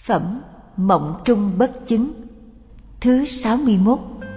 Phẩm Mộng Trung Bất Chứng thứ 61.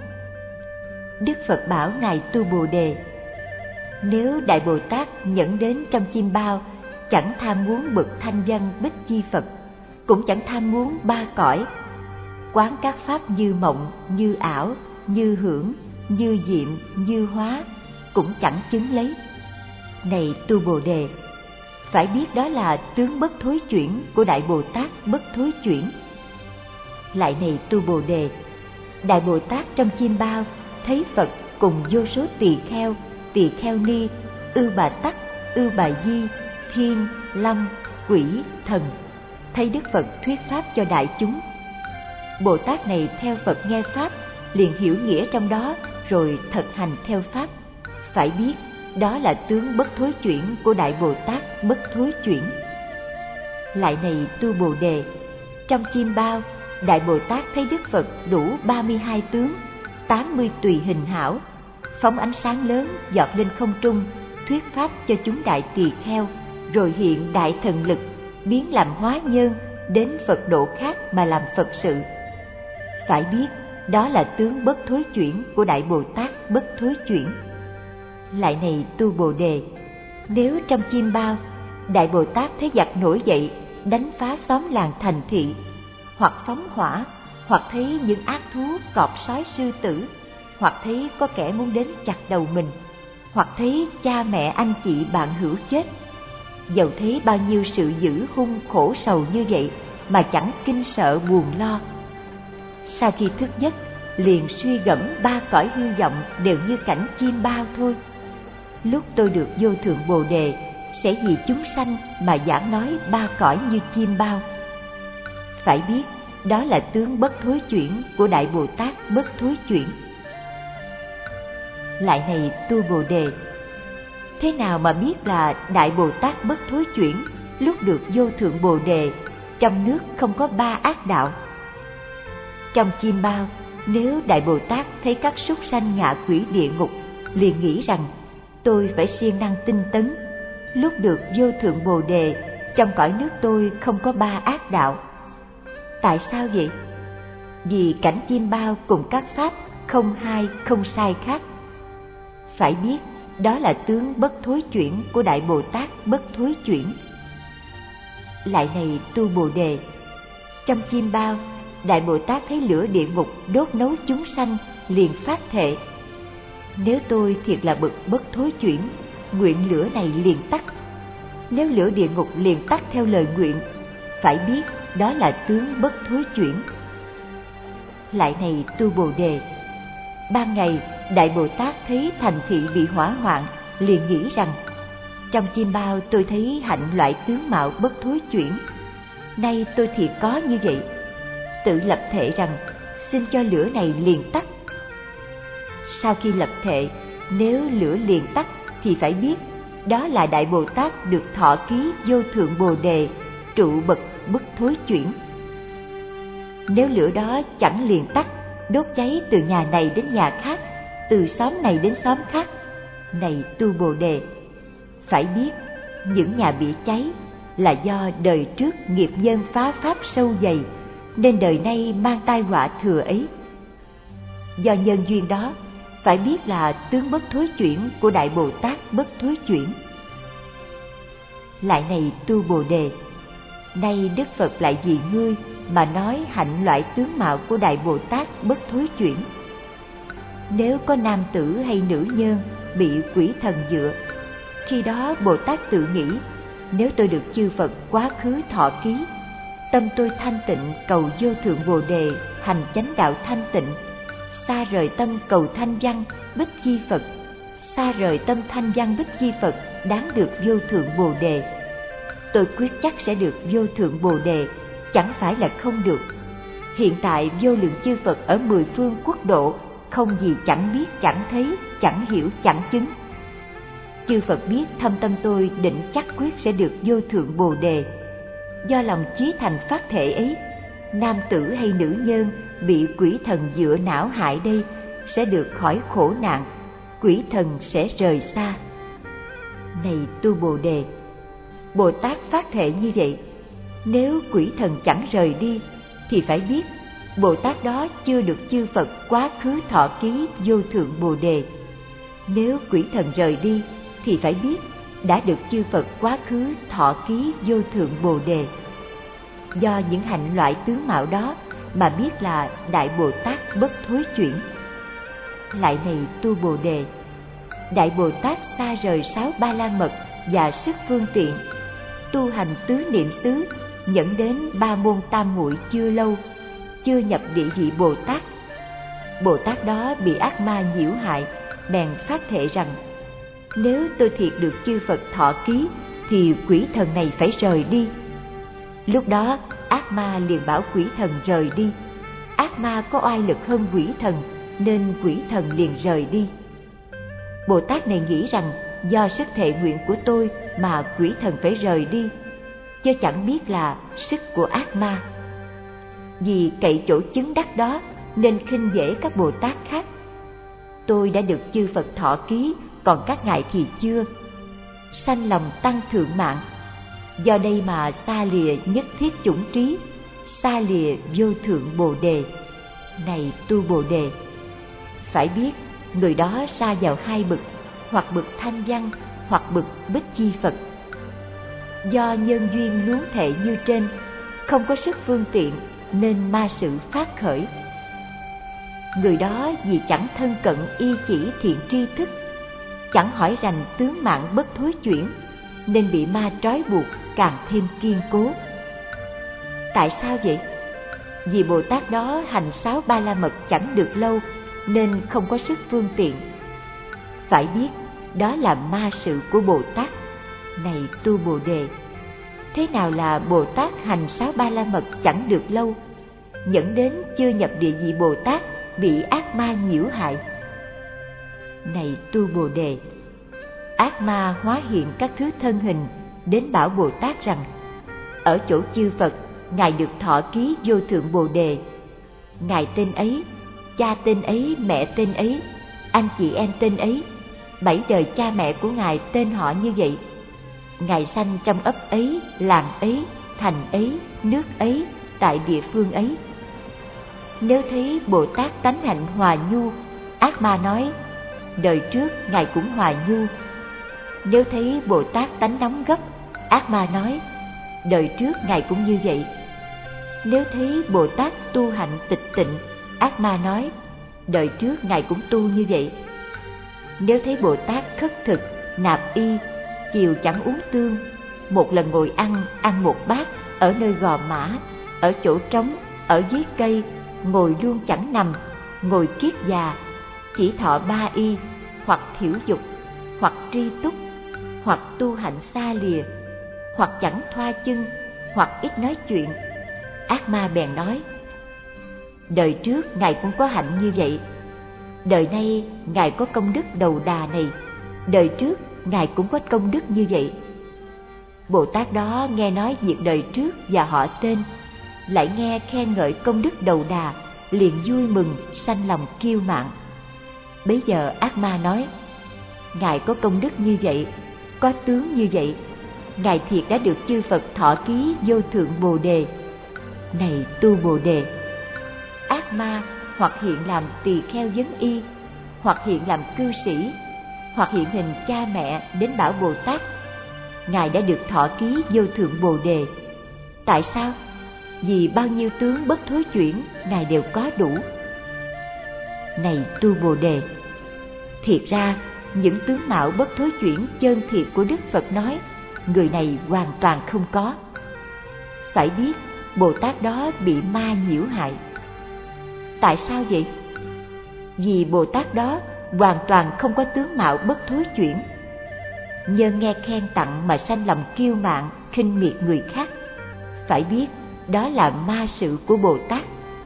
Đức Phật bảo Ngài Tu Bồ Đề: nếu Đại Bồ Tát nhẫn đến trong chim bao, chẳng tham muốn bậc thanh văn Bích Chi Phật, cũng chẳng tham muốn ba cõi, quán các pháp như mộng, như ảo, như hưởng, như diệm, như hóa, cũng chẳng chứng lấy. Này Tu Bồ Đề, phải biết đó là tướng bất thối chuyển của Đại Bồ Tát bất thối chuyển. Lại này Tu Bồ Đề, Đại Bồ Tát trong chim bao thấy Phật cùng vô số tỳ kheo ni, ưu bà tắc, ưu bà di, thiên, long, quỷ, thần, thấy Đức Phật thuyết pháp cho đại chúng. Bồ Tát này theo Phật nghe pháp, liền hiểu nghĩa trong đó, rồi thực hành theo pháp. Phải biết đó là tướng bất thối chuyển của Đại Bồ Tát bất thối chuyển. Lại này Tu Bồ Đề, trong chim bao, Đại Bồ Tát thấy Đức Phật đủ 32 tướng, 80 tùy hình hảo, phóng ánh sáng lớn giọt lên không trung, thuyết pháp cho chúng đại tỳ kheo, rồi hiện đại thần lực, biến làm hóa nhân, đến Phật độ khác mà làm Phật sự. Phải biết đó là tướng bất thối chuyển của Đại Bồ Tát bất thối chuyển. Lại này Tu Bồ Đề, nếu trong chim bao, Đại Bồ Tát thấy giặc nổi dậy, đánh phá xóm làng thành thị, hoặc phóng hỏa, hoặc thấy những ác thú cọp sói sư tử, hoặc thấy có kẻ muốn đến chặt đầu mình, hoặc thấy cha mẹ anh chị bạn hữu chết, dầu thấy bao nhiêu sự dữ hung khổ sầu như vậy mà chẳng kinh sợ buồn lo. Sau khi thức giấc, liền suy gẫm ba cõi hư vọng đều như cảnh chim bao thôi. Lúc tôi được vô thượng Bồ Đề, sẽ vì chúng sanh mà giảng nói ba cõi như chim bao. Phải biết đó là tướng bất thối chuyển của Đại Bồ Tát bất thối chuyển. Lại này Tu Bồ Đề, thế nào mà biết là Đại Bồ Tát bất thối chuyển lúc được vô thượng Bồ Đề, trong nước không có ba ác đạo? Trong chim bao, nếu Đại Bồ Tát thấy các súc sanh ngạ quỷ địa ngục, liền nghĩ rằng tôi phải siêng năng tinh tấn. Lúc được vô thượng Bồ Đề, trong cõi nước tôi không có ba ác đạo. Tại sao vậy? Vì cảnh chim bao cùng các pháp không hai không sai khác. Phải biết đó là tướng bất thối chuyển của Đại Bồ Tát bất thối chuyển. Lại này Tu Bồ Đề, trong chim bao, Đại Bồ Tát thấy lửa địa ngục đốt nấu chúng sanh, liền phát thệ: nếu tôi thiệt là bậc bất thối chuyển, nguyện lửa này liền tắt. Nếu lửa địa ngục liền tắt theo lời nguyện, phải biết đó là tướng bất thối chuyển. Lại này Tu Bồ Đề, ban ngày Đại Bồ Tát thấy thành thị bị hỏa hoạn, liền nghĩ rằng trong chim bao tôi thấy hạnh loại tướng mạo bất thối chuyển, nay tôi thiệt có như vậy, tự lập thệ rằng xin cho lửa này liền tắt. Sau khi lập thệ, nếu lửa liền tắt thì phải biết đó là Đại Bồ Tát được thọ ký vô thượng Bồ Đề, trụ bậc bất thối chuyển. Nếu lửa đó chẳng liền tắt, đốt cháy từ nhà này đến nhà khác, từ xóm này đến xóm khác, này Tu Bồ Đề, phải biết những nhà bị cháy là do đời trước nghiệp nhân phá pháp sâu dày, nên đời nay mang tai họa thừa ấy. Do nhân duyên đó, phải biết là tướng bất thối chuyển của Đại Bồ Tát bất thối chuyển. Lại này Tu Bồ Đề, nay Đức Phật lại vì ngươi mà nói hạnh loại tướng mạo của Đại Bồ Tát bất thối chuyển. Nếu có nam tử hay nữ nhân bị quỷ thần dựa, khi đó Bồ Tát tự nghĩ: nếu tôi được chư Phật quá khứ thọ ký, tâm tôi thanh tịnh cầu vô thượng Bồ Đề, hành chánh đạo thanh tịnh, xa rời tâm cầu thanh văn Bích Chi Phật, xa rời tâm thanh văn Bích Chi Phật đáng được vô thượng Bồ Đề, tôi quyết chắc sẽ được vô thượng Bồ Đề, chẳng phải là không được. Hiện tại vô lượng chư Phật ở 10 phương quốc độ, không gì chẳng biết, chẳng thấy, chẳng hiểu, chẳng chứng. Chư Phật biết thâm tâm tôi định chắc quyết sẽ được vô thượng Bồ Đề. Do lòng chí thành phát thể ấy, nam tử hay nữ nhân bị quỷ thần dựa não hại đây sẽ được khỏi khổ nạn, quỷ thần sẽ rời xa. Này Tu Bồ Đề, Bồ Tát phát thệ như vậy, Nếu quỷ thần chẳng rời đi thì phải biết Bồ Tát đó chưa được chư Phật quá khứ thọ ký vô thượng Bồ Đề. Nếu quỷ thần rời đi thì phải biết đã được chư Phật quá khứ thọ ký vô thượng Bồ Đề. Do những hạnh loại tướng mạo đó mà biết là Đại Bồ Tát bất thối chuyển. Lại này tu Bồ Đề, Đại Bồ Tát xa rời 6 ba la mật và sức phương tiện, tu hành tứ niệm xứ, dẫn đến 3 môn tam muội chưa lâu, chưa nhập địa vị Bồ Tát. Bồ Tát đó bị ác ma nhiễu hại, bèn phát thệ rằng: nếu tôi thiệt được chư Phật thọ ký thì quỷ thần này phải rời đi. Lúc đó ác ma liền bảo quỷ thần rời đi. Ác ma có oai lực hơn quỷ thần nên quỷ thần liền rời đi. Bồ Tát này nghĩ rằng do sức thệ nguyện của tôi mà quỷ thần phải rời đi, chứ chẳng biết là sức của ác ma. Vì cậy chỗ chứng đắc đó nên khinh dễ các Bồ Tát khác. Tôi đã được chư Phật thọ ký, còn các ngài thì chưa. Sanh lòng tăng thượng mạng, do đây mà xa lìa nhất thiết chủng trí, xa lìa vô thượng Bồ Đề. Này tu Bồ Đề, phải biết người đó sa vào 2 bậc, hoặc bậc thanh văn, hoặc bậc bích chi Phật. Do nhân duyên luống thệ như trên, không có sức phương tiện nên ma sự phát khởi. Người đó vì chẳng thân cận y chỉ thiện tri thức, chẳng hỏi rành tướng mạng bất thối chuyển, nên bị ma trói buộc càng thêm kiên cố. Tại sao vậy? Vì Bồ Tát đó hành 6 ba la mật chẳng được lâu nên không có sức phương tiện. Phải biết đó là ma sự của Bồ Tát. Này tu Bồ Đề, thế nào là Bồ Tát hành 6 ba la mật chẳng được lâu, dẫn đến chưa nhập địa vị Bồ Tát bị ác ma nhiễu hại? Này tu Bồ Đề, ác ma hóa hiện các thứ thân hình đến bảo Bồ Tát rằng: ở chỗ chư Phật, ngài được thọ ký vô thượng Bồ Đề. Ngài tên ấy, cha tên ấy, mẹ tên ấy, anh chị em tên ấy, 7 đời cha mẹ của ngài tên họ như vậy. Ngài sanh trong ấp ấy, làng ấy, thành ấy, nước ấy, tại địa phương ấy. Nếu thấy Bồ Tát tánh hạnh hòa nhu, ác ma nói: đời trước ngài cũng hòa nhu. Nếu thấy Bồ Tát tánh nóng gấp, ác ma nói: đời trước ngài cũng như vậy. Nếu thấy Bồ Tát tu hạnh tịch tịnh, ác ma nói: đời trước ngài cũng tu như vậy. Nếu thấy Bồ Tát khất thực, nạp y, chiều chẳng uống tương, một lần ngồi ăn một bát, ở nơi gò mã, ở chỗ trống, ở dưới cây, ngồi luôn chẳng nằm, ngồi kiết già, chỉ thọ 3 y, hoặc thiểu dục, hoặc tri túc, hoặc tu hạnh xa lìa, hoặc chẳng thoa chân, hoặc ít nói chuyện, ác ma bèn nói: đời trước ngài cũng có hạnh như vậy, đời nay ngài có công đức đầu đà này, đời trước ngài cũng có công đức như vậy. Bồ Tát đó nghe nói việc đời trước và họ tên, lại nghe khen ngợi công đức đầu đà, liền vui mừng, sanh lòng kiêu mạn. Bấy giờ ác ma nói: ngài có công đức như vậy, có tướng như vậy, ngài thiệt đã được chư Phật thọ ký vô thượng Bồ Đề. Này tu Bồ Đề, ác ma hoặc hiện làm tỳ kheo vấn y, hoặc hiện làm cư sĩ, hoặc hiện hình cha mẹ đến bảo Bồ Tát: ngài đã được thọ ký vô thượng Bồ Đề. Tại sao? Vì bao nhiêu tướng bất thối chuyển ngài đều có đủ. Này tu Bồ Đề, thiệt ra những tướng mạo bất thối chuyển chân thiệt của Đức Phật nói, người này hoàn toàn không có. Phải biết Bồ Tát đó bị ma nhiễu hại. Tại sao vậy? Vì Bồ Tát đó hoàn toàn không có tướng mạo bất thối chuyển. Nhân nghe khen tặng mà sanh lòng kiêu mạn, khinh miệt người khác. Phải biết đó là ma sự của Bồ Tát.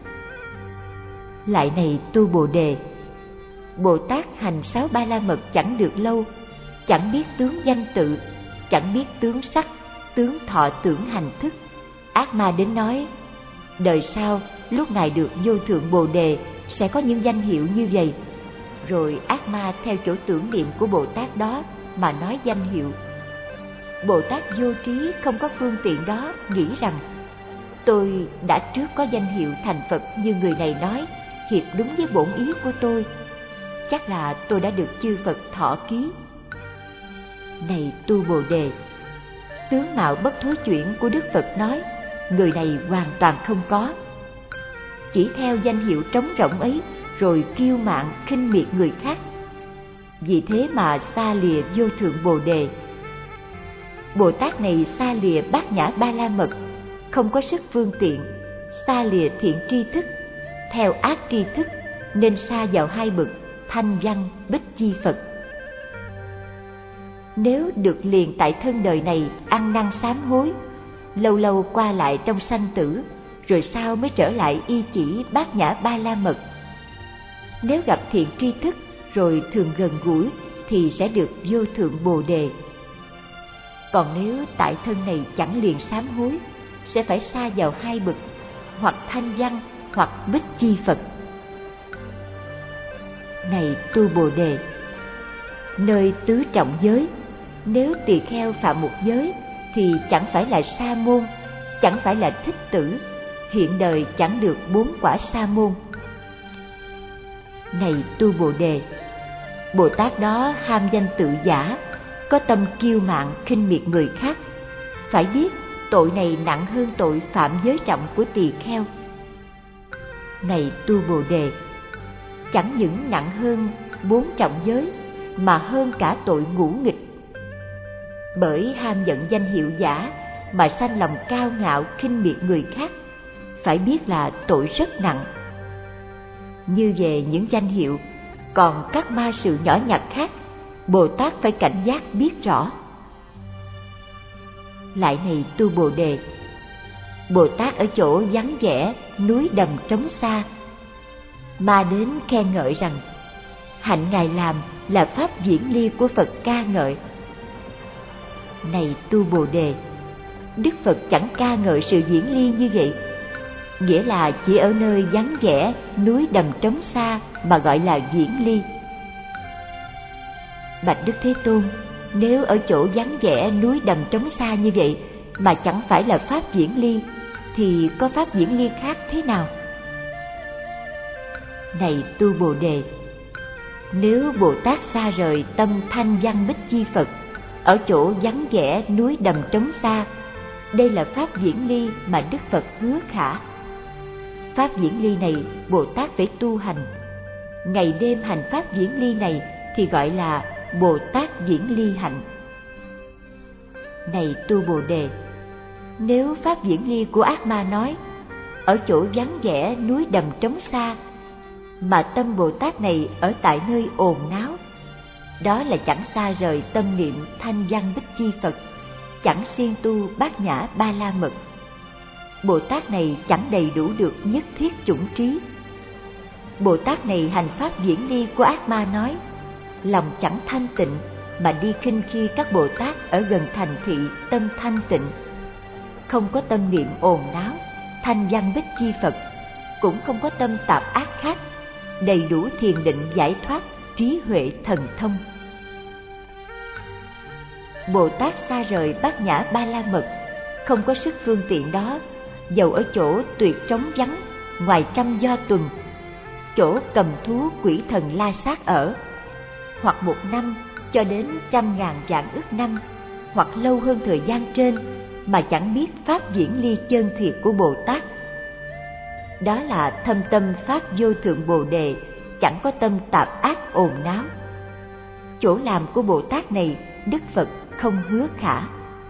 Lại này tu Bồ Đề, Bồ Tát hành 6 ba la mật chẳng được lâu, chẳng biết tướng danh tự, chẳng biết tướng sắc, tướng thọ tưởng hành thức. Ác ma đến nói: đời sau lúc ngài được vô thượng Bồ Đề sẽ có những danh hiệu như vậy. Rồi ác ma theo chỗ tưởng niệm của Bồ Tát đó mà nói danh hiệu. Bồ Tát vô trí không có phương tiện đó nghĩ rằng tôi đã trước có danh hiệu thành Phật như người này nói, hiệp đúng với bổn ý của tôi, chắc là tôi đã được chư Phật thọ ký. Này tu Bồ Đề, tướng mạo bất thối chuyển của Đức Phật nói, người này hoàn toàn không có. Chỉ theo danh hiệu trống rỗng ấy rồi kiêu mạn khinh miệt người khác. Vì thế mà xa lìa vô thượng Bồ Đề. Bồ Tát này xa lìa bát nhã ba la mật, không có sức phương tiện, xa lìa thiện tri thức, theo ác tri thức, nên sa vào hai bậc thanh văn bích chi Phật. Nếu được liền tại thân đời này ăn năn sám hối, lâu lâu qua lại trong sanh tử, rồi sau mới trở lại y chỉ bát nhã ba la mật. Nếu gặp thiện tri thức rồi thường gần gũi thì sẽ được vô thượng Bồ Đề. Còn nếu tại thân này chẳng liền sám hối, sẽ phải sa vào hai bậc hoặc thanh văn hoặc bích chi Phật. Này tu Bồ Đề, nơi tứ trọng giới, nếu tỳ kheo phạm một giới thì chẳng phải là sa môn, chẳng phải là thích tử, hiện đời chẳng được 4 quả sa môn. Này tu Bồ Đề, Bồ Tát đó ham danh tự giả, có tâm kiêu mạn khinh miệt người khác, phải biết tội này nặng hơn tội phạm giới trọng của tỳ kheo. Này tu Bồ Đề, chẳng những nặng hơn 4 trọng giới mà hơn cả tội ngũ nghịch. Bởi ham giận danh hiệu giả mà sanh lòng cao ngạo khinh miệt người khác, phải biết là tội rất nặng. Như về những danh hiệu, còn các ma sự nhỏ nhặt khác, Bồ Tát phải cảnh giác biết rõ. Lại này tu Bồ Đề, Bồ Tát ở chỗ vắng vẻ, núi đầm trống xa, ma đến khen ngợi rằng hạnh Ngài làm là pháp diễn ly của Phật ca ngợi. Này tu Bồ Đề, Đức Phật chẳng ca ngợi sự diễn ly như vậy, nghĩa là chỉ ở nơi vắng vẻ, núi đầm trống xa mà gọi là diễn ly. Bạch Đức Thế Tôn, nếu ở chỗ vắng vẻ, núi đầm trống xa như vậy mà chẳng phải là pháp diễn ly, thì có pháp diễn ly khác thế nào? Này tu Bồ Đề, nếu Bồ Tát xa rời tâm thanh văn bích chi Phật, ở chỗ vắng vẻ, núi đầm trống xa, đây là pháp diễn ly mà Đức Phật hứa khả. Pháp diễn ly này Bồ Tát phải tu hành, ngày đêm hành pháp diễn ly này thì gọi là Bồ Tát diễn ly hạnh. Này tu Bồ Đề, nếu pháp diễn ly của ác ma nói, ở chỗ vắng vẻ, núi đầm trống xa, mà tâm Bồ Tát này ở tại nơi ồn náo, đó là chẳng xa rời tâm niệm thanh văn bích chi Phật, chẳng siêng tu bát nhã ba la mật. Bồ Tát này chẳng đầy đủ được nhất thiết chủng trí. Bồ Tát này hành pháp diễn ly của ác ma nói, lòng chẳng thanh tịnh mà đi khinh khi các Bồ Tát ở gần thành thị tâm thanh tịnh, không có tâm niệm ồn náo thanh văn bích chi Phật, cũng không có tâm tạp ác khác, đầy đủ thiền định giải thoát, trí huệ thần thông. Bồ Tát xa rời bát nhã ba la mật, không có sức phương tiện đó, dầu ở chỗ tuyệt trống vắng, ngoài trăm do tuần, chỗ cầm thú quỷ thần la sát ở, hoặc 1 năm cho đến 100.000 vạn ức năm, hoặc lâu hơn thời gian trên, mà chẳng biết pháp diễn ly chân thiệt của Bồ Tát. Đó là thâm tâm pháp vô thượng Bồ Đề, chẳng có tâm tạp ác ồn náo. Chỗ làm của Bồ Tát này Đức Phật không hứa khả.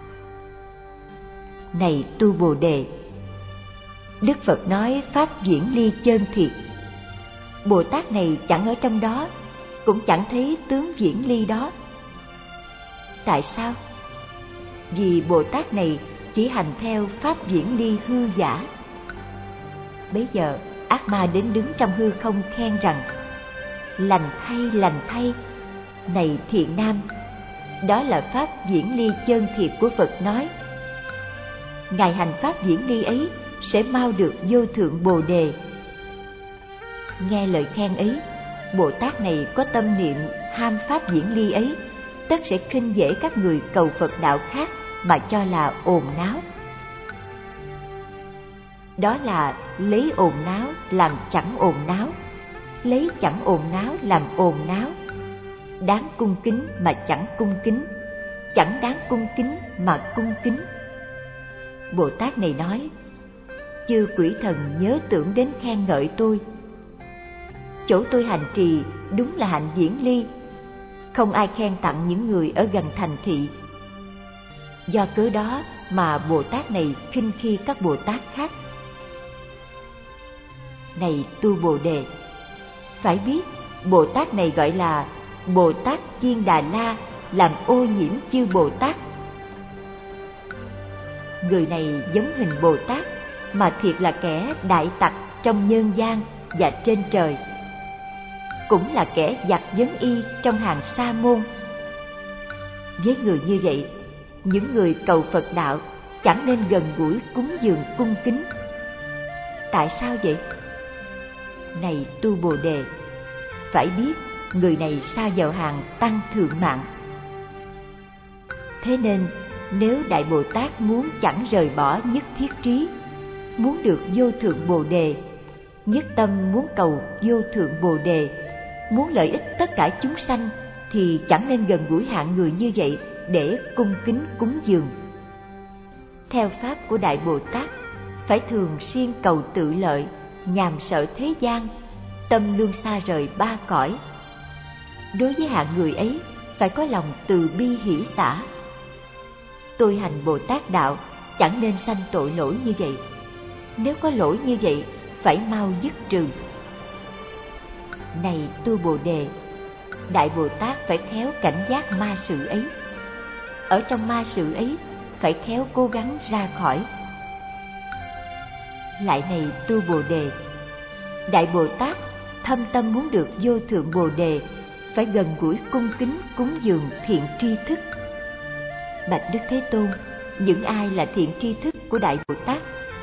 Này tu Bồ Đề, Đức Phật nói pháp diễn ly chân thiệt, Bồ Tát này chẳng ở trong đó, cũng chẳng thấy tướng diễn ly đó. Tại sao? Vì Bồ Tát này chỉ hành theo pháp diễn ly hư giả. Bấy giờ ác ma đến đứng trong hư không khen rằng, lành thay, này thiện nam, đó là pháp diễn ly chân thiệt của Phật nói. Ngài hành pháp diễn ly ấy sẽ mau được vô thượng Bồ Đề. Nghe lời khen ấy, Bồ Tát này có tâm niệm ham pháp diễn ly ấy, tất sẽ khinh dễ các người cầu Phật đạo khác mà cho là ồn náo. Đó là lấy ồn náo làm chẳng ồn náo, lấy chẳng ồn náo làm ồn náo, đáng cung kính mà chẳng cung kính, chẳng đáng cung kính mà cung kính. Bồ Tát này nói, chư quỷ thần nhớ tưởng đến khen ngợi tôi. Chỗ tôi hành trì đúng là hạnh viễn ly, không ai khen tặng những người ở gần thành thị. Do cớ đó mà Bồ Tát này khinh khi các Bồ Tát khác. Này tu Bồ Đề, phải biết Bồ Tát này gọi là Bồ Tát Chiên Đà La, làm ô nhiễm chư Bồ Tát. Người này giống hình Bồ Tát, mà thiệt là kẻ đại tặc trong nhân gian và trên trời, cũng là kẻ giặc vấn y trong hàng sa môn. Với người như vậy, những người cầu Phật đạo chẳng nên gần gũi cúng dường cung kính. Tại sao vậy? Này tu Bồ Đề, phải biết người này sa vào hàng tăng thượng mạng. Thế nên nếu Đại Bồ Tát muốn chẳng rời bỏ nhất thiết trí, muốn được vô thượng Bồ Đề, nhất tâm muốn cầu vô thượng Bồ Đề, muốn lợi ích tất cả chúng sanh, thì chẳng nên gần gũi hạng người như vậy để cung kính cúng dường. Theo pháp của Đại Bồ Tát, phải thường siêng cầu tự lợi, nhàm sợ thế gian, tâm luôn xa rời ba cõi. Đối với hạng người ấy, phải có lòng từ bi hỷ xả. Tôi hành Bồ Tát đạo chẳng nên sanh tội lỗi như vậy. Nếu có lỗi như vậy, phải mau dứt trừ. Này tu Bồ Đề, Đại Bồ Tát phải khéo cảnh giác ma sự ấy. Ở trong ma sự ấy, phải khéo cố gắng ra khỏi. Lại này tu Bồ Đề, Đại Bồ Tát thâm tâm muốn được vô thượng Bồ Đề, phải gần gũi cung kính cúng dường thiện tri thức. Bạch Đức Thế Tôn, những ai là thiện tri thức của Đại Bồ Tát?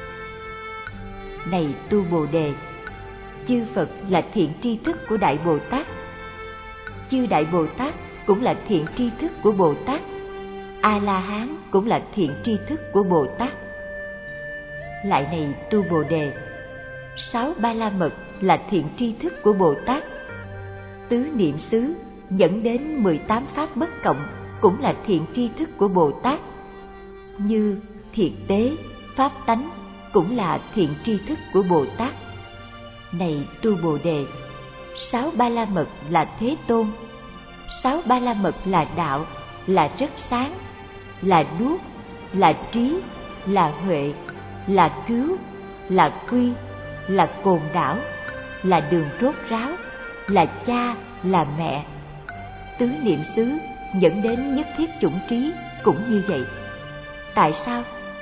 Này tu Bồ Đề, chư Phật là thiện tri thức của Đại Bồ Tát. Chư Đại Bồ Tát cũng là thiện tri thức của Bồ Tát. A-la-hán cũng là thiện tri thức của Bồ Tát. Lại này tu Bồ Đề, 6 Ba La Mật là thiện tri thức của Bồ Tát. Tứ Niệm xứ dẫn đến 18 pháp bất cộng cũng là thiện tri thức của Bồ Tát. Như thiệt tế, pháp tánh cũng là thiện tri thức của Bồ Tát. Này tu Bồ Đề, 6 Ba La Mật là Thế Tôn. 6 Ba La Mật là đạo, là rất sáng, là đuốc, là trí, là huệ, là cứu, là quy, là cồn đảo, là đường rốt ráo, là cha, là mẹ. Tứ Niệm xứ dẫn đến nhất thiết chủng trí cũng như vậy. Tại sao?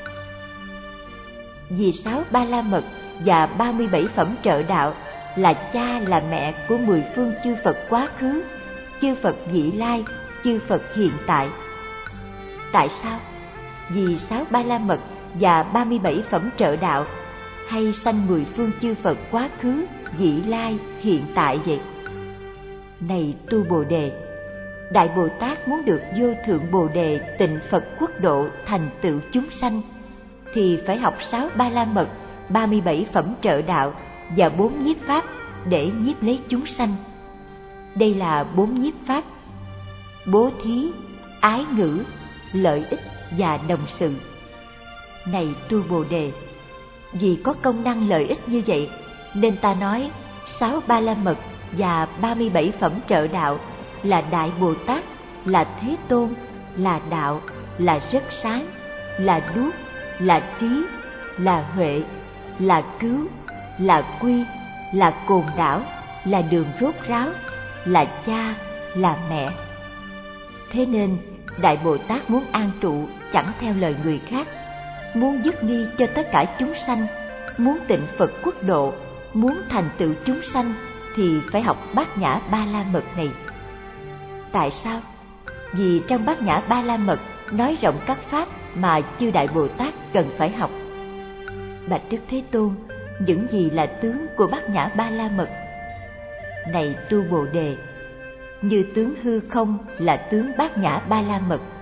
Vì 6 Ba La Mật và 37 phẩm trợ đạo là cha là mẹ của 10 phương chư Phật quá khứ, chư Phật vị lai, chư Phật hiện tại. Tại sao? Vì 6 Ba La Mật và 37 phẩm trợ đạo hay sanh 10 phương chư Phật quá khứ, vị lai, hiện tại vậy. Này tu Bồ Đề, Đại Bồ Tát muốn được vô thượng Bồ Đề tịnh Phật quốc độ thành tựu chúng sanh, thì phải học 6 Ba La Mật, 37 phẩm trợ đạo và 4 nhiếp pháp để nhiếp lấy chúng sanh. Đây là 4 nhiếp pháp: bố thí, ái ngữ, lợi ích và đồng sự. Này tu Bồ Đề, vì có công năng lợi ích như vậy, nên ta nói 6 Ba La Mật và 37 phẩm trợ đạo là Đại Bồ Tát, là Thế Tôn, là đạo, là rất sáng, là đuốc, là trí, là huệ, là cứu, là quy, là cồn đảo, là đường rốt ráo, là cha, là mẹ. Thế nên Đại Bồ Tát muốn an trụ chẳng theo lời người khác, muốn dứt nghi cho tất cả chúng sanh, muốn tịnh Phật quốc độ, muốn thành tựu chúng sanh, thì phải học Bát Nhã Ba La Mật này. Tại sao? Vì trong Bát Nhã Ba La Mật nói rộng các pháp mà chư Đại Bồ Tát cần phải học. Bạch Đức Thế Tôn, những gì là tướng của Bát Nhã Ba La Mật? Này tu Bồ Đề, như tướng hư không là tướng Bát Nhã Ba La Mật,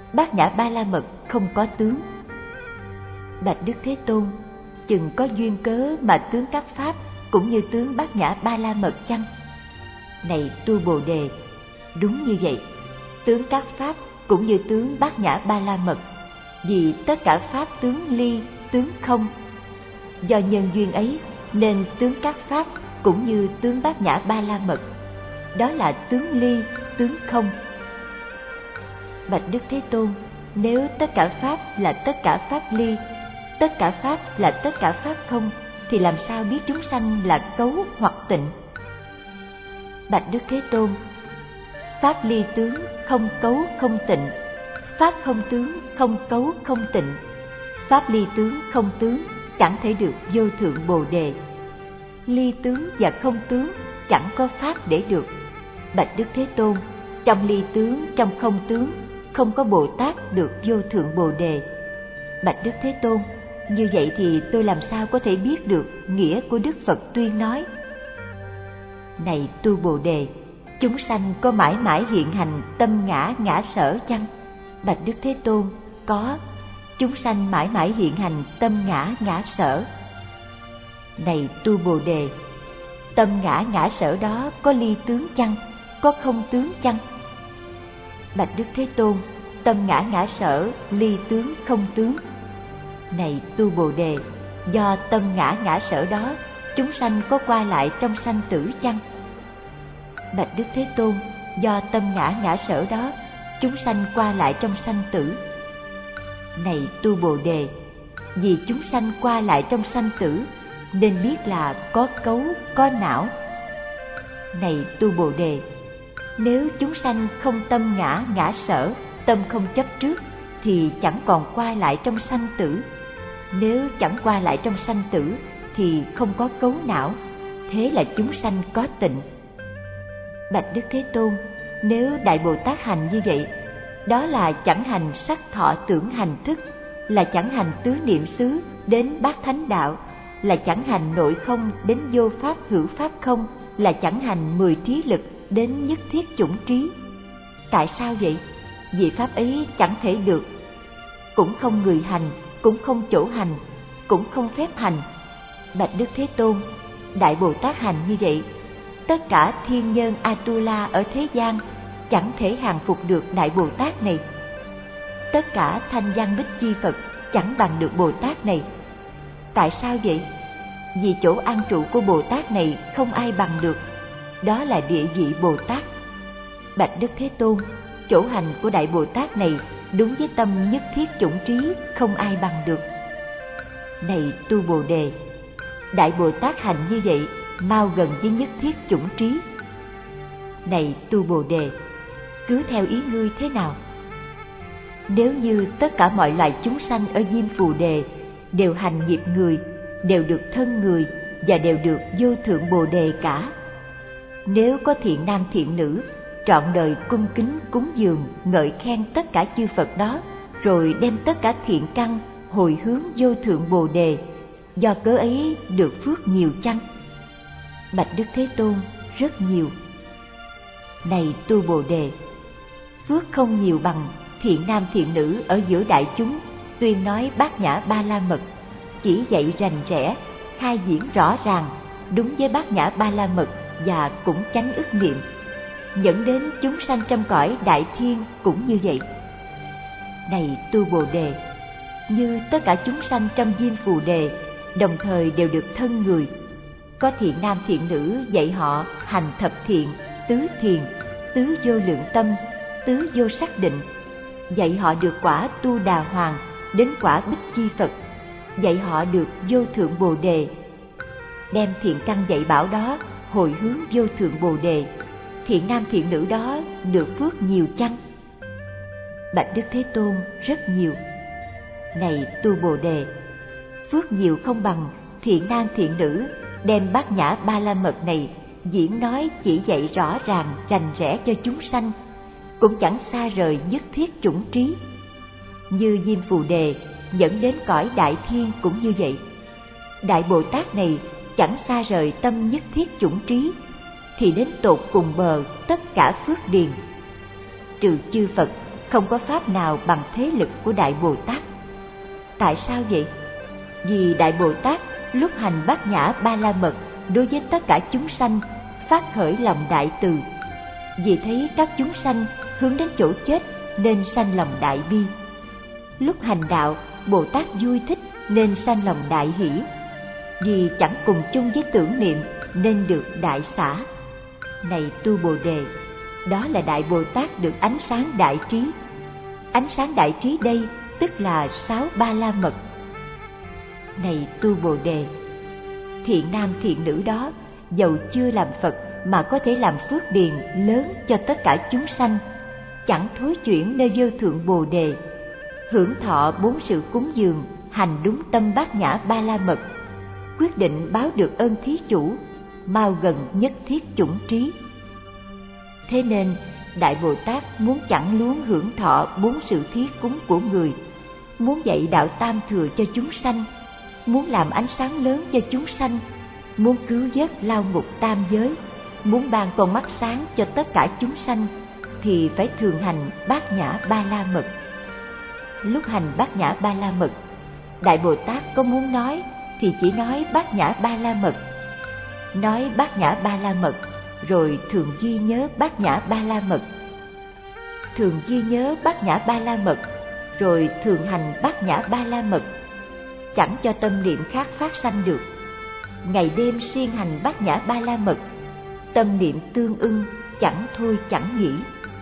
Bát Nhã Ba La Mật không có tướng. Bạch Đức Thế Tôn, chừng có duyên cớ mà tướng các pháp cũng như tướng Bát Nhã Ba La Mật chăng? Này tu Bồ Đề, đúng như vậy, tướng các pháp cũng như tướng Bát Nhã Ba La Mật, vì tất cả pháp tướng ly, tướng không. Do nhân duyên ấy nên tướng các pháp cũng như tướng Bát Nhã Ba La Mật, đó là tướng ly, tướng không. Bạch Đức Thế Tôn, nếu tất cả pháp là tất cả pháp ly, tất cả pháp là tất cả pháp không, thì làm sao biết chúng sanh là cấu hoặc tịnh? Bạch Đức Thế Tôn, pháp ly tướng không cấu không tịnh, pháp không tướng không cấu không tịnh, pháp ly tướng không tướng chẳng thể được vô thượng Bồ Đề. Ly tướng và không tướng chẳng có pháp để được. Bạch Đức Thế Tôn, trong ly tướng, trong không tướng, không có Bồ Tát được vô thượng Bồ Đề. Bạch Đức Thế Tôn, như vậy thì tôi làm sao có thể biết được nghĩa của Đức Phật tuyên nói? Này tu Bồ Đề, chúng sanh có mãi mãi hiện hành tâm ngã ngã sở chăng? Bạch Đức Thế Tôn, có. Chúng sanh mãi mãi hiện hành tâm ngã ngã sở. Này tu Bồ Đề, tâm ngã ngã sở đó có ly tướng chăng? Có không tướng chăng? Bạch Đức Thế Tôn, tâm ngã ngã sở ly tướng không tướng. Này tu Bồ Đề, do tâm ngã ngã sở đó, chúng sanh có qua lại trong sanh tử chăng? Bạch Đức Thế Tôn, do tâm ngã ngã sở đó, chúng sanh qua lại trong sanh tử. Này tu Bồ Đề, vì chúng sanh qua lại trong sanh tử, nên biết là có cấu, có não. Này tu Bồ Đề, nếu chúng sanh không tâm ngã ngã sở, tâm không chấp trước, thì chẳng còn qua lại trong sanh tử. Nếu chẳng qua lại trong sanh tử, thì không có cấu não, thế là chúng sanh có tịnh. Bạch Đức Thế Tôn, nếu Đại Bồ Tát hành như vậy, đó là chẳng hành sắc thọ tưởng hành thức, là chẳng hành tứ niệm xứ đến bát thánh đạo, là chẳng hành nội không đến vô pháp hữu pháp không, là chẳng hành 10 trí lực đến nhất thiết chủng trí. Tại sao vậy? Vì pháp ấy chẳng thể được, cũng không người hành, cũng không chỗ hành, cũng không phép hành. Bạch Đức Thế Tôn, Đại Bồ Tát hành như vậy, tất cả thiên nhân Atula ở thế gian chẳng thể hàng phục được Đại Bồ Tát này. Tất cả thanh văn bích chi Phật chẳng bằng được Bồ Tát này. Tại sao vậy? Vì chỗ an trụ của Bồ Tát này không ai bằng được, đó là địa vị Bồ Tát. Bạch Đức Thế Tôn, chỗ hành của Đại Bồ Tát này đúng với tâm nhất thiết chủng trí, không ai bằng được. Này tu Bồ Đề, Đại Bồ Tát hành như vậy mau gần với nhất thiết chủng trí. Này tu Bồ Đề, cứ theo ý ngươi thế nào? Nếu như tất cả mọi loài chúng sanh ở Diêm Phù Đề đều hành nghiệp người, đều được thân người và đều được vô thượng Bồ Đề cả. Nếu có thiện nam thiện nữ trọn đời cung kính cúng dường ngợi khen tất cả chư Phật đó, rồi đem tất cả thiện căn hồi hướng vô thượng Bồ Đề, do cớ ấy được phước nhiều chăng? Bạch Đức Thế Tôn, rất nhiều. Này tu Bồ Đề, phước không nhiều bằng thiện nam thiện nữ ở giữa đại chúng tuyên nói Bát Nhã Ba La Mật, chỉ dạy rành rẽ, khai diễn rõ ràng, đúng với Bát Nhã Ba La Mật và cũng chánh ức niệm, dẫn đến chúng sanh trong cõi đại thiên cũng như vậy. Này tu Bồ Đề, như tất cả chúng sanh trong Diêm Phù Đề đồng thời đều được thân người, có thiện nam thiện nữ dạy họ hành thập thiện, tứ thiền, tứ vô lượng tâm, tứ vô sắc định, dạy họ được quả Tu Đà Hoàng đến quả Bích Chi Phật, dạy họ được vô thượng Bồ Đề. Đem thiện căn dạy bảo đó hồi hướng vô thượng Bồ Đề, thiện nam thiện nữ đó được phước nhiều chăng? Bạch Đức Thế Tôn, rất nhiều. Này tu Bồ Đề, phước nhiều không bằng thiện nam thiện nữ đem Bát Nhã Ba La Mật này diễn nói chỉ dạy rõ ràng rành rẽ cho chúng sanh, cũng chẳng xa rời nhất thiết chủng trí. Như Diêm Phù Đề dẫn đến cõi đại thiên cũng như vậy. Đại Bồ Tát này chẳng xa rời tâm nhất thiết chủng trí, thì đến tột cùng bờ tất cả phước điền. Trừ chư Phật, không có pháp nào bằng thế lực của Đại Bồ Tát. Tại sao vậy? Vì Đại Bồ Tát lúc hành Bát Nhã Ba La Mật đối với tất cả chúng sanh phát khởi lòng đại từ. Vì thấy các chúng sanh hướng đến chỗ chết nên sanh lòng đại bi. Lúc hành đạo, Bồ Tát vui thích nên sanh lòng đại hỷ. Vì chẳng cùng chung với tưởng niệm nên được đại xả. Này tu Bồ Đề, đó là Đại Bồ Tát được ánh sáng đại trí. Ánh sáng đại trí đây tức là 6 Ba La Mật. Này tu Bồ Đề, thiện nam thiện nữ đó dầu chưa làm Phật mà có thể làm phước điền lớn cho tất cả chúng sanh, chẳng thối chuyển nơi vô thượng Bồ Đề, hưởng thọ 4 sự cúng dường, hành đúng tâm Bát Nhã Ba La Mật, quyết định báo được ơn thí chủ, mau gần nhất thiết chủng trí. Thế nên Đại Bồ Tát muốn chẳng luống hưởng thọ 4 sự thí cúng của người, muốn dạy đạo tam thừa cho chúng sanh, muốn làm ánh sáng lớn cho chúng sanh, muốn cứu vớt lao ngục tam giới, muốn ban con mắt sáng cho tất cả chúng sanh, thì phải thường hành Bát Nhã Ba La Mật. Lúc hành Bát Nhã Ba La Mật, Đại Bồ Tát có muốn nói thì chỉ nói Bát Nhã Ba La Mật. Nói Bát Nhã Ba La Mật rồi thường ghi nhớ Bát Nhã Ba La Mật. Thường ghi nhớ Bát Nhã Ba La Mật rồi thường hành Bát Nhã Ba La Mật, chẳng cho tâm niệm khác phát sanh được. Ngày đêm siêng hành Bát Nhã Ba La Mật, tâm niệm tương ưng, chẳng thôi chẳng nghỉ.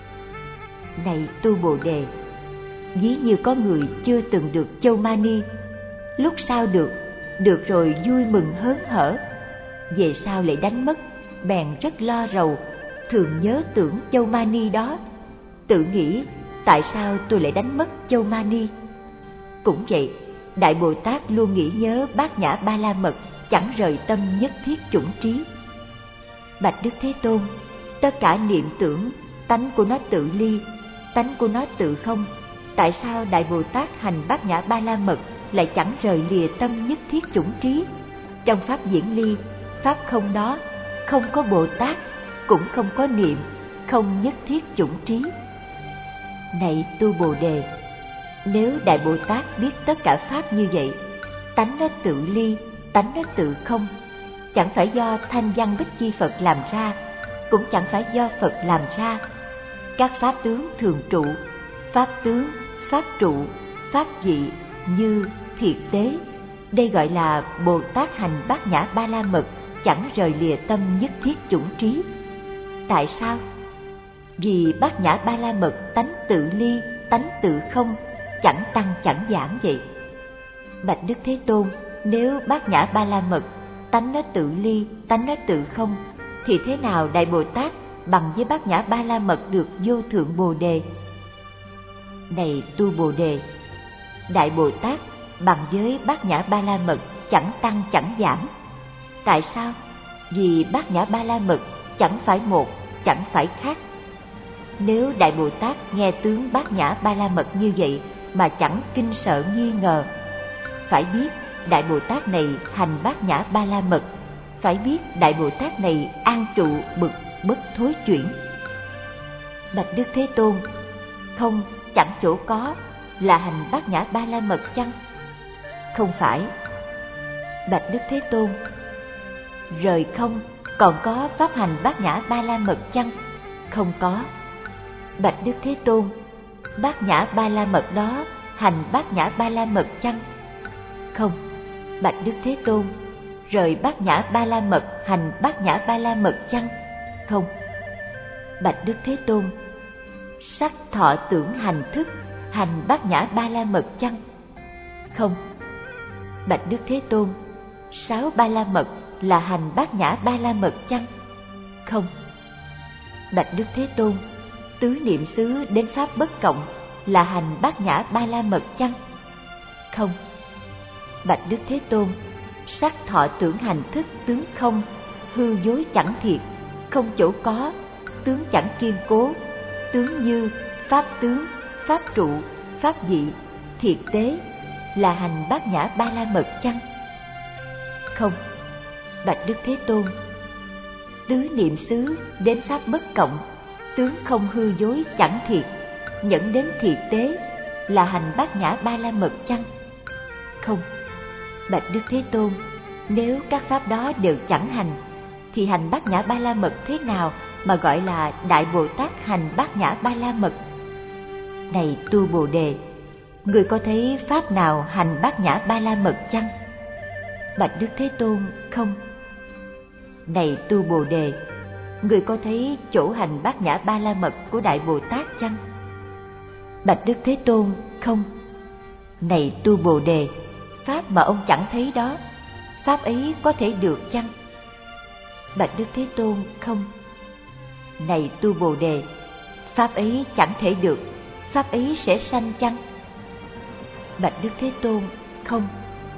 Này tu Bồ Đề, ví như có người chưa từng được Châu Mani, lúc sau được rồi vui mừng hớn hở, về sau lại đánh mất, bèn rất lo rầu, thường nhớ tưởng Châu Mani đó, tự nghĩ tại sao tôi lại đánh mất Châu Mani. Cũng vậy, Đại Bồ Tát luôn nghĩ nhớ Bát Nhã Ba La Mật, chẳng rời tâm nhất thiết chủng trí. Bạch Đức Thế Tôn, tất cả niệm tưởng, tánh của nó tự ly, tánh của nó tự không. Tại sao Đại Bồ Tát hành Bát Nhã Ba La Mật lại chẳng rời lìa tâm nhất thiết chủng trí? Trong pháp diễn ly, pháp không đó, không có Bồ Tát, cũng không có niệm, không nhất thiết chủng trí. Này tu Bồ Đề, nếu Đại Bồ Tát biết tất cả pháp như vậy, tánh nó tự ly, tánh nó tự không, chẳng phải do Thanh Văn Bích Chi Phật làm ra, cũng chẳng phải do Phật làm ra. Các pháp tướng thường trụ, pháp tướng, pháp trụ, pháp vị như thiệt tế, đây gọi là Bồ Tát hành Bát Nhã Ba La Mật, chẳng rời lìa tâm nhất thiết chủng trí. Tại sao? Vì Bát Nhã Ba La Mật tánh tự ly, tánh tự không, chẳng tăng chẳng giảm vậy. Bạch Đức Thế Tôn, nếu Bát Nhã Ba La Mật tánh nó tự ly, tánh nó tự không, thì thế nào Đại Bồ Tát bằng với Bát Nhã Ba La Mật được vô thượng Bồ Đề? Này tu Bồ Đề, Đại Bồ Tát bằng với Bát Nhã Ba La Mật chẳng tăng chẳng giảm. Tại sao? Vì Bát Nhã Ba La Mật chẳng phải một, chẳng phải khác. Nếu Đại Bồ Tát nghe tướng Bát Nhã Ba La Mật như vậy mà chẳng kinh sợ nghi ngờ, phải biết Đại Bồ Tát này hành Bát Nhã Ba La Mật, phải biết Đại Bồ Tát này an trụ bực bất thối chuyển. Bạch Đức Thế Tôn, không, chẳng chỗ có là hành Bát Nhã Ba La Mật chăng? Không phải. Bạch Đức Thế Tôn, rời không còn có pháp hành Bát Nhã Ba La Mật chăng? Không có. Bạch Đức Thế Tôn, Bát Nhã Ba La Mật đó hành Bát Nhã Ba La Mật chăng? Không. Bạch Đức Thế Tôn, rời Bát Nhã Ba La Mật hành Bát Nhã Ba La Mật chăng? Không. Bạch Đức Thế Tôn, sắc thọ tưởng hành thức hành Bát Nhã Ba La Mật chăng? Không. Bạch Đức Thế Tôn, 6 Ba La Mật là hành Bát Nhã Ba La Mật chăng? Không. Bạch Đức Thế Tôn, tứ niệm xứ đến pháp bất cộng là hành Bát Nhã Ba La Mật chăng? Không. Bạch Đức Thế Tôn, sắc thọ tưởng hành thức tướng không, hư dối chẳng thiệt, không chỗ có, tướng chẳng kiên cố, tướng như, pháp tướng, pháp trụ, pháp vị, thiệt tế, là hành Bát Nhã Ba La Mật chăng? Không. Bạch Đức Thế Tôn, tứ niệm xứ đến pháp bất cộng, tướng không hư dối chẳng thiệt, dẫn đến thiệt tế là hành Bát Nhã Ba La Mật chăng? Không. Bạch Đức Thế Tôn, nếu các pháp đó đều chẳng hành, thì hành Bát Nhã Ba La Mật thế nào mà gọi là Đại Bồ Tát hành Bát Nhã Ba La Mật? Này tu Bồ Đề, người có thấy pháp nào hành Bát Nhã Ba La Mật chăng? Bạch Đức Thế Tôn, không. Này tu Bồ Đề, người có thấy chỗ hành Bát Nhã Ba La Mật của Đại Bồ Tát chăng? Bạch Đức Thế Tôn, không. Này tu Bồ Đề, pháp mà ông chẳng thấy đó, pháp ấy có thể được chăng? Bạch Đức Thế Tôn, không. Này tu Bồ Đề, pháp ấy chẳng thể được, pháp ấy sẽ sanh chăng? Bạch Đức Thế Tôn, không.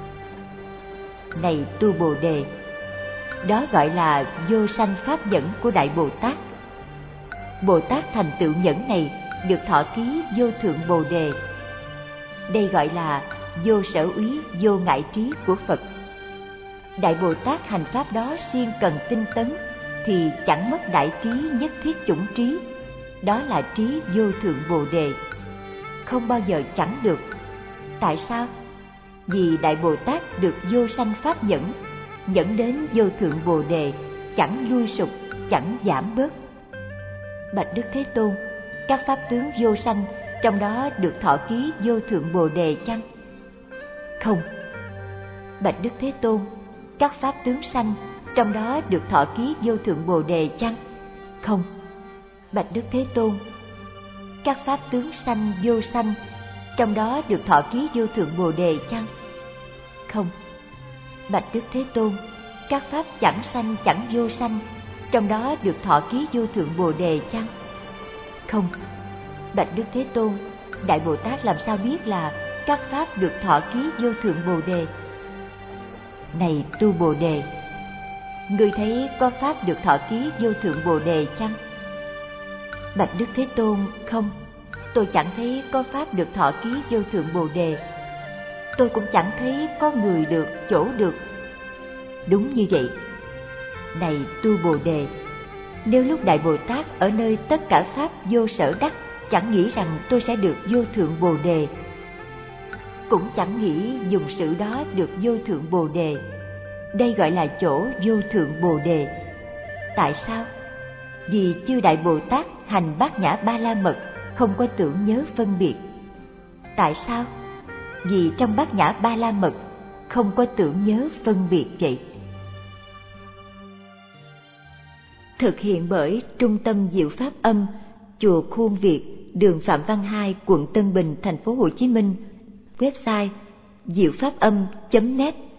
Này tu Bồ Đề, đó gọi là vô sanh pháp nhẫn của Đại Bồ Tát. Bồ Tát thành tựu nhẫn này được thọ ký vô thượng Bồ Đề. Đây gọi là vô sở úy, vô ngại trí của Phật. Đại Bồ Tát hành pháp đó siêng cần tinh tấn thì chẳng mất đại trí nhất thiết chủng trí. Đó là trí vô thượng Bồ Đề, không bao giờ chẳng được. Tại sao? Vì Đại Bồ Tát được vô sanh pháp nhẫn, dẫn đến vô thượng Bồ Đề, chẳng lui sụp, chẳng giảm bớt. Bạch Đức Thế Tôn, các pháp tướng vô sanh trong đó được thọ ký vô thượng Bồ Đề chăng? Không. Bạch Đức Thế Tôn, các pháp tướng sanh trong đó được thọ ký vô thượng Bồ Đề chăng? Không. Bạch Đức Thế Tôn, các pháp tướng sanh vô sanh trong đó được thọ ký vô thượng Bồ Đề chăng? Không. Bạch Đức Thế Tôn, các pháp chẳng sanh chẳng vô sanh trong đó được thọ ký vô thượng Bồ Đề chăng? Không. Bạch Đức Thế Tôn, Đại Bồ Tát làm sao biết là các pháp được thọ ký vô thượng Bồ Đề? Này tu Bồ Đề, người thấy có pháp được thọ ký vô thượng Bồ Đề chăng? Bạch Đức Thế Tôn, không. Tôi chẳng thấy có pháp được thọ ký vô thượng Bồ Đề. Tôi cũng chẳng thấy có người được, chỗ được. Đúng như vậy. Này tu Bồ Đề, nếu lúc Đại Bồ Tát ở nơi tất cả pháp vô sở đắc chẳng nghĩ rằng tôi sẽ được vô thượng Bồ Đề, cũng chẳng nghĩ dùng sự đó được vô thượng Bồ Đề. Đây gọi là chỗ vô thượng Bồ Đề. Tại sao? Vì chư Đại Bồ Tát hành Bát Nhã Ba La Mật không có tưởng nhớ phân biệt. Tại sao? Vì trong Bát Nhã Ba La Mật không có tưởng nhớ phân biệt vậy. Thực hiện bởi Trung tâm Diệu Pháp Âm, Chùa Khuôn Việt, đường Phạm Văn Hai, quận Tân Bình, thành phố Hồ Chí Minh. Website diệu pháp âm.net